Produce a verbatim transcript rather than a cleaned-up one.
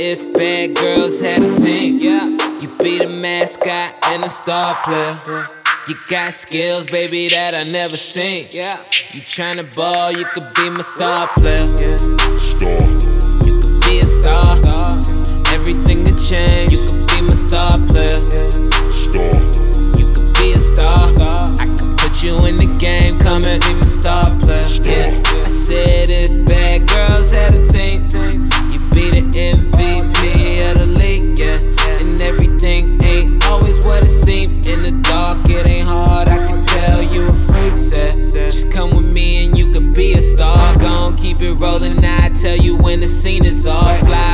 if bad girls had a team. Yeah, you be the mascot and the star player. Yeah. You got skills, baby, that I never seen. Yeah, you tryna ball, you could be my star player. Yeah, Star. you could be a star. Everything could change. You could be my star player. Star. You could be a star. I could put you in the game, come and be my star player. Yeah, I said if bad girls had a team, you be the M V P of the league. Yeah, and everything ain't always what it seems. In the dark, it ain't hard. I can tell you a freak. Said, just come with me and you could be a star. Gon' keep it rolling. I tell you when the scene is off. Fly